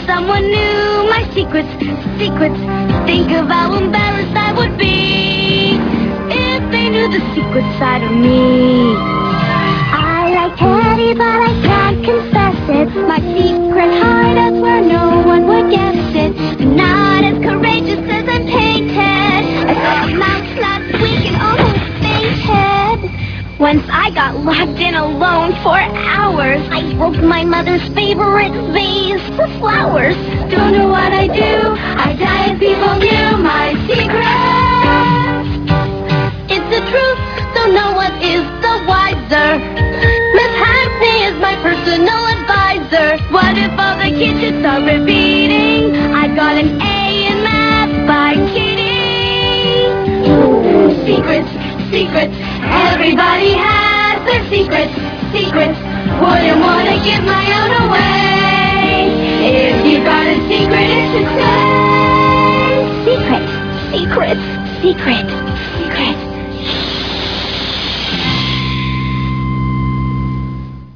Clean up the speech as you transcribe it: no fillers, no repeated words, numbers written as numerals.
someone knew my secrets, secrets. Think of how embarrassed I would be if they knew the secret side of me. I like Teddy, but I can't confess it. My secret hideout's where no one would guess it. I'm not as courageous as I'm painted. I saw a mouse last week and almost fainted. Once I got locked in alone for hours. I broke my mother's favorite vase for flowers. Don't know what I do. I die if people knew my secret. It's the truth, so no one is the wiser. Miss Hackney is my personal advisor. What if all the kids should start repeating I got an A in math by cheating? Ooh, secrets, secrets. Everybody has their secrets, secrets. Wouldn't want to give my own away. If you got a secret, it should say secret, secret, secret.